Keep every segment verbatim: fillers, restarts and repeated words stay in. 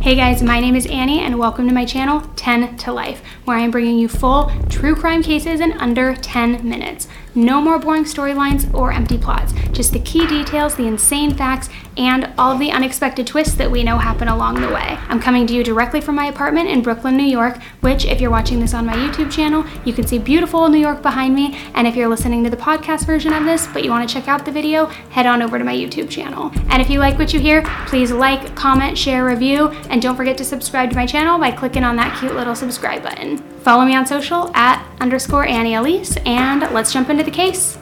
Hey guys, my name is Annie and welcome to my channel, ten to Life, where I am bringing you full true crime cases in under ten minutes. No more boring storylines or empty plots, just the key details, the insane facts, and all of the unexpected twists that we know happen along the way. I'm coming to you directly from my apartment in Brooklyn, New York, which if you're watching this on my YouTube channel, you can see beautiful New York behind me, and if you're listening to the podcast version of this, but you want to check out the video, head on over to my YouTube channel. And if you like what you hear, please like, comment, share, review, and don't forget to subscribe to my channel by clicking on that cute little subscribe button. Follow me on social at underscore Annie Elise, and let's jump into the case.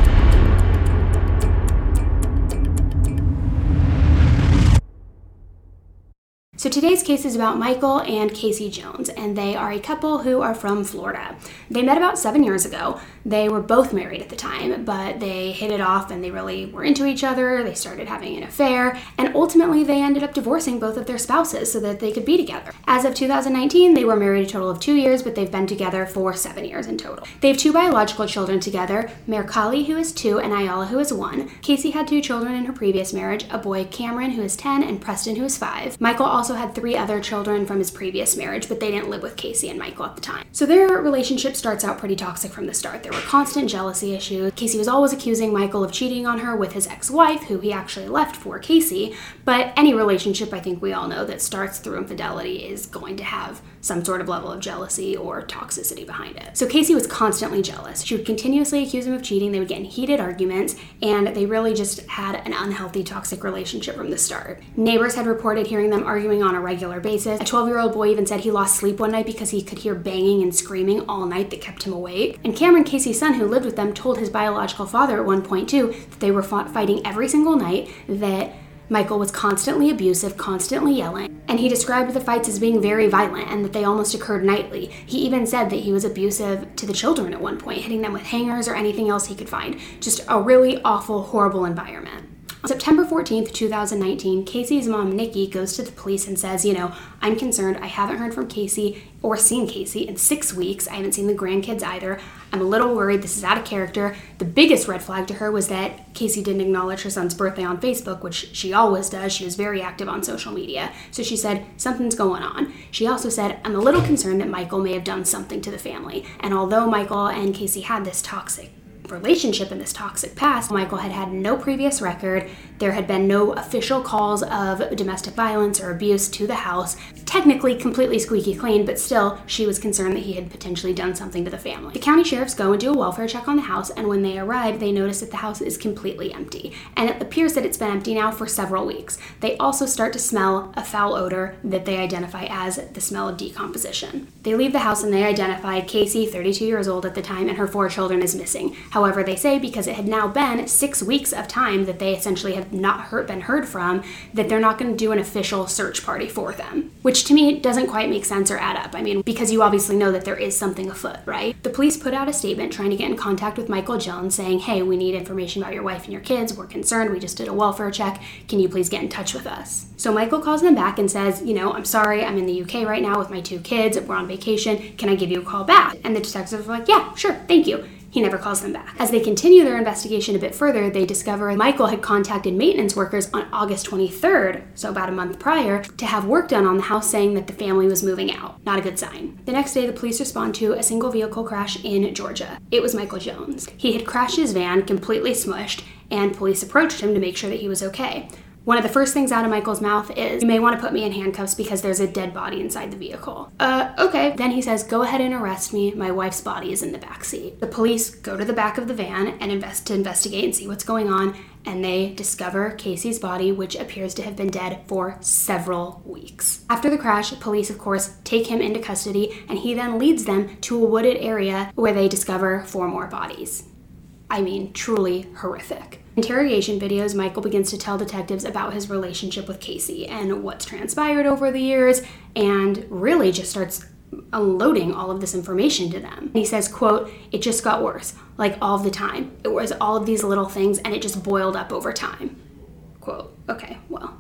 So today's case is about Michael and Casey Jones, and they are a couple who are from Florida. They met about seven years ago. They were both married at the time, but they hit it off and they really were into each other. They started having an affair, and ultimately they ended up divorcing both of their spouses so that they could be together. As of two thousand nineteen, they were married a total of two years, but they've been together for seven years in total. They have two biological children together, Mercali, who is two, and Ayala, who is one. Casey had two children in her previous marriage, a boy, Cameron, who is ten, and Preston, who is five. Michael also had three other children from his previous marriage, but they didn't live with Casey and Michael at the time. So their relationship starts out pretty toxic from the start. There were constant jealousy issues. Casey was always accusing Michael of cheating on her with his ex-wife, who he actually left for Casey. But any relationship, I think we all know, that starts through infidelity is going to have some sort of level of jealousy or toxicity behind it. So Casey was constantly jealous. She would continuously accuse him of cheating. They would get in heated arguments, and they really just had an unhealthy, toxic relationship from the start. Neighbors had reported hearing them arguing on a regular basis. A twelve-year-old boy even said he lost sleep one night because he could hear banging and screaming all night that kept him awake. And Cameron, Casey's son, who lived with them, told his biological father at one point too that they were fought, fighting every single night, that Michael was constantly abusive, constantly yelling, and he described the fights as being very violent and that they almost occurred nightly. He even said that he was abusive to the children at one point, hitting them with hangers or anything else he could find. Just a really awful, horrible environment. On September fourteenth, two thousand nineteen, Casey's mom, Nikki, goes to the police and says, you know, I'm concerned. I haven't heard from Casey or seen Casey in six weeks. I haven't seen the grandkids either. I'm a little worried. This is out of character. The biggest red flag to her was that Casey didn't acknowledge her son's birthday on Facebook, which she always does. She was very active on social media. So she said, something's going on. She also said, I'm a little concerned that Michael may have done something to the family. And although Michael and Casey had this toxic relationship in this toxic past, Michael had had no previous record. There had been no official calls of domestic violence or abuse to the house. Technically completely squeaky clean, but still she was concerned that he had potentially done something to the family. The county sheriffs go and do a welfare check on the house, and when they arrive, they notice that the house is completely empty, and it appears that it's been empty now for several weeks. They also start to smell a foul odor that they identify as the smell of decomposition. They leave the house and they identify Casey, thirty-two years old at the time, and her four children as missing. However, they say because it had now been six weeks of time that they essentially have not heard, been heard from, that they're not going to do an official search party for them. Which to me doesn't quite make sense or add up. I mean, because you obviously know that there is something afoot, right? The police put out a statement trying to get in contact with Michael Jones saying, hey, we need information about your wife and your kids. We're concerned. We just did a welfare check. Can you please get in touch with us? So Michael calls them back and says, you know, I'm sorry. I'm in the U K right now with my two kids. We're on vacation. Can I give you a call back? And the detectives are like, yeah, sure. Thank you. He never calls them back. As they continue their investigation a bit further, they discover Michael had contacted maintenance workers on August twenty-third, so about a month prior, to have work done on the house, saying that the family was moving out. Not a good sign. The next day, the police respond to a single vehicle crash in Georgia. It was Michael Jones. He had crashed his van, completely smushed, and police approached him to make sure that he was okay. One of the first things out of Michael's mouth is, you may want to put me in handcuffs because there's a dead body inside the vehicle. Uh, okay. Then he says, go ahead and arrest me. My wife's body is in the back seat. The police go to the back of the van and invest to investigate and see what's going on, and they discover Casey's body, which appears to have been dead for several weeks. After the crash, police, of course, take him into custody, and he then leads them to a wooded area where they discover four more bodies. I mean, truly horrific. Interrogation videos, Michael begins to tell detectives about his relationship with Casey and what's transpired over the years, and really just starts unloading all of this information to them. He says, quote, it just got worse, like all of the time. It was all of these little things and it just boiled up over time. Quote, okay, well,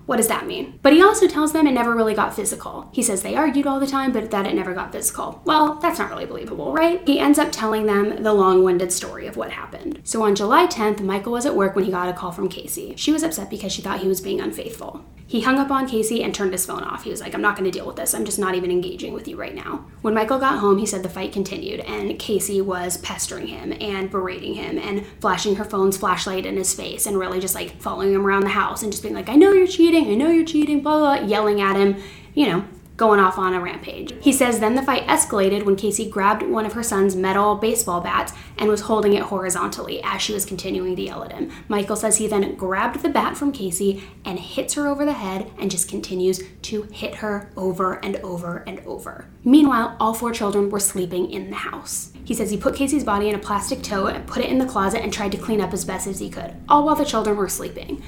What does that mean? But he also tells them it never really got physical. He says they argued all the time, but that it never got physical. Well, that's not really believable, right? He ends up telling them the long-winded story of what happened. So on July tenth, Michael was at work when he got a call from Casey. She was upset because she thought he was being unfaithful. He hung up on Casey and turned his phone off. He was like, I'm not going to deal with this. I'm just not even engaging with you right now. When Michael got home, he said the fight continued, and Casey was pestering him and berating him and flashing her phone's flashlight in his face and really just like following him around the house and just being like, I know you're cheating, I know you're cheating, blah, blah, blah, yelling at him, you know, going off on a rampage. He says then the fight escalated when Casey grabbed one of her son's metal baseball bats and was holding it horizontally as she was continuing to yell at him. Michael says he then grabbed the bat from Casey and hits her over the head and just continues to hit her over and over and over. Meanwhile, all four children were sleeping in the house. He says he put Casey's body in a plastic tote and put it in the closet and tried to clean up as best as he could, all while the children were sleeping.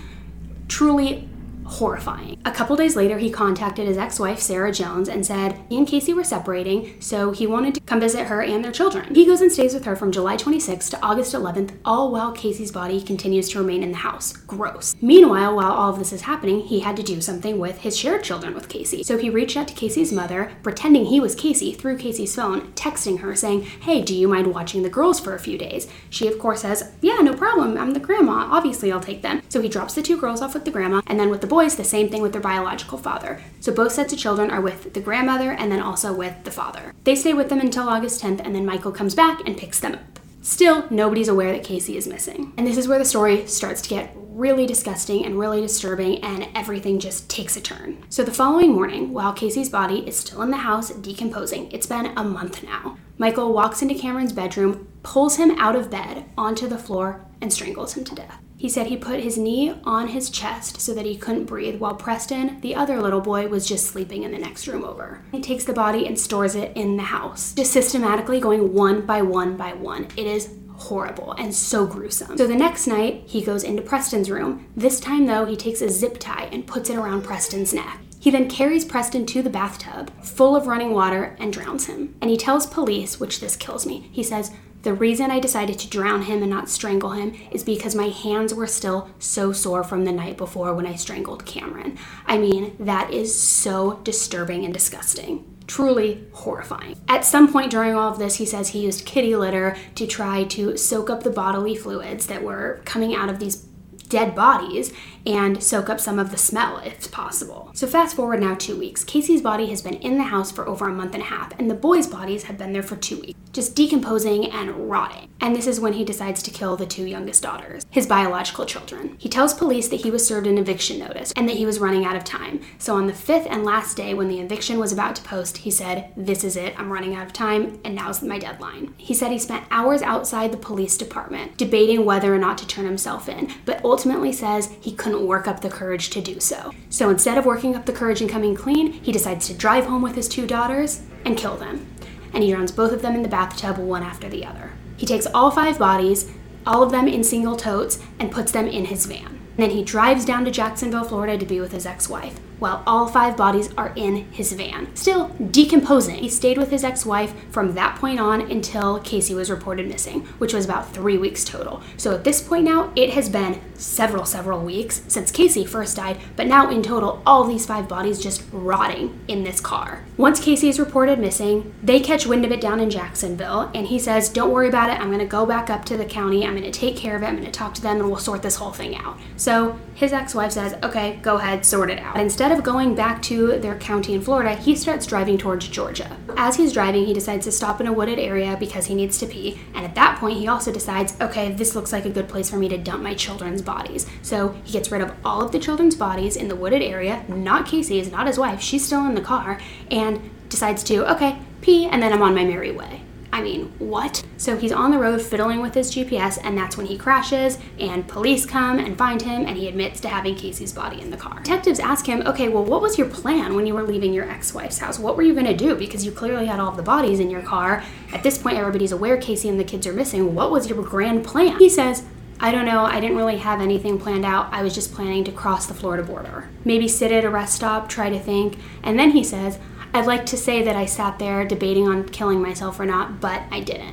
Truly horrifying. A couple days later, he contacted his ex-wife, Sarah Jones, and said he and Casey were separating, so he wanted to come visit her and their children. He goes and stays with her from July twenty-sixth to August eleventh, all while Casey's body continues to remain in the house. Gross. Meanwhile, while all of this is happening, he had to do something with his shared children with Casey. So he reached out to Casey's mother, pretending he was Casey through Casey's phone, texting her saying, hey, do you mind watching the girls for a few days? She, of course, says, yeah, no problem. I'm the grandma. Obviously, I'll take them. So he drops the two girls off with the grandma, and then with the boys, the same thing with their biological father. So both sets of children are with the grandmother and then also with the father. They stay with them until August tenth, and then Michael comes back and picks them up. Still, nobody's aware that Casey is missing. And this is where the story starts to get really disgusting and really disturbing, and everything just takes a turn. So the following morning, while Casey's body is still in the house decomposing, it's been a month now, Michael walks into Cameron's bedroom, pulls him out of bed onto the floor, and strangles him to death. He said he put his knee on his chest so that he couldn't breathe, while Preston, the other little boy, was just sleeping in the next room over. He takes the body and stores it in the house, just systematically going one by one by one. It is horrible and so gruesome. So the next night, he goes into Preston's room. This time, though, he takes a zip tie and puts it around Preston's neck. He then carries Preston to the bathtub, full of running water, and drowns him. And he tells police, which this kills me, he says, the reason I decided to drown him and not strangle him is because my hands were still so sore from the night before when I strangled Cameron. I mean, that is so disturbing and disgusting. Truly horrifying. At some point during all of this, he says he used kitty litter to try to soak up the bodily fluids that were coming out of these dead bodies and soak up some of the smell if possible. So fast forward now two weeks. Casey's body has been in the house for over a month and a half, and the boys' bodies have been there for two weeks, just decomposing and rotting. And this is when he decides to kill the two youngest daughters, his biological children. He tells police that he was served an eviction notice and that he was running out of time. So on the fifth and last day when the eviction was about to post, he said, this is it, I'm running out of time, and now's my deadline. He said he spent hours outside the police department debating whether or not to turn himself in, but ultimately ultimately says he couldn't work up the courage to do so. So instead of working up the courage and coming clean, he decides to drive home with his two daughters and kill them. And he drowns both of them in the bathtub, one after the other. He takes all five bodies, all of them in single totes, and puts them in his van. And then he drives down to Jacksonville, Florida to be with his ex-wife, while all five bodies are in his van, still decomposing. He stayed with his ex-wife from that point on until Casey was reported missing, which was about three weeks total. So at this point now, it has been several, several weeks since Casey first died, but now in total, all these five bodies just rotting in this car. Once Casey is reported missing, they catch wind of it down in Jacksonville, and he says, don't worry about it, I'm gonna go back up to the county, I'm gonna take care of it, I'm gonna talk to them, and we'll sort this whole thing out. So his ex-wife says, okay, go ahead, sort it out. But instead of going back to their county in Florida, he starts driving towards Georgia. As he's driving, he decides to stop in a wooded area because he needs to pee, and at that point, he also decides, okay, this looks like a good place for me to dump my children's bodies. So he gets rid of all of the children's bodies in the wooded area, not Casey's, not his wife, she's still in the car, and decides to, okay, pee, and then I'm on my merry way. I mean, what? So he's on the road fiddling with his G P S, and that's when he crashes, and police come and find him, and he admits to having Casey's body in the car. Detectives ask him, okay, well, what was your plan when you were leaving your ex-wife's house? What were you gonna do? Because you clearly had all of the bodies in your car. At this point, everybody's aware Casey and the kids are missing. What was your grand plan? He says, I don't know, I didn't really have anything planned out. I was just planning to cross the Florida border. Maybe sit at a rest stop, try to think, and then he says, I'd like to say that I sat there debating on killing myself or not, but I didn't.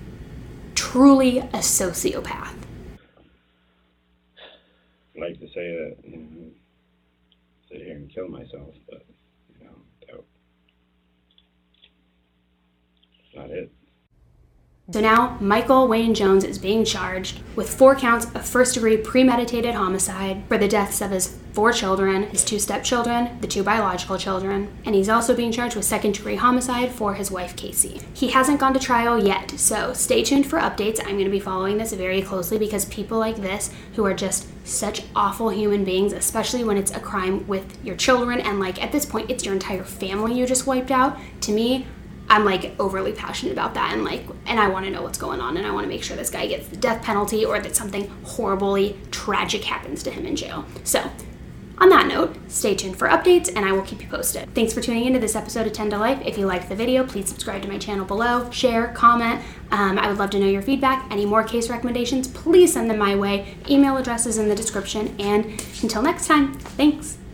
Truly a sociopath. I'd like to say that, you know, sit here and kill myself, but, you know, that, that's not it. So now, Michael Wayne Jones is being charged with four counts of first-degree premeditated homicide for the deaths of his four children, his two stepchildren, the two biological children, and he's also being charged with second-degree homicide for his wife, Casey. He hasn't gone to trial yet, so stay tuned for updates. I'm going to be following this very closely because people like this, who are just such awful human beings, especially when it's a crime with your children, and like at this point, it's your entire family you just wiped out, to me, I'm like overly passionate about that, and like, and I want to know what's going on, and I want to make sure this guy gets the death penalty or that something horribly tragic happens to him in jail. So, on that note, stay tuned for updates, and I will keep you posted. Thanks for tuning into this episode of ten to Life. If you liked the video, please subscribe to my channel below, share, comment. Um, I would love to know your feedback. Any more case recommendations, please send them my way. Email address is in the description, and until next time, thanks.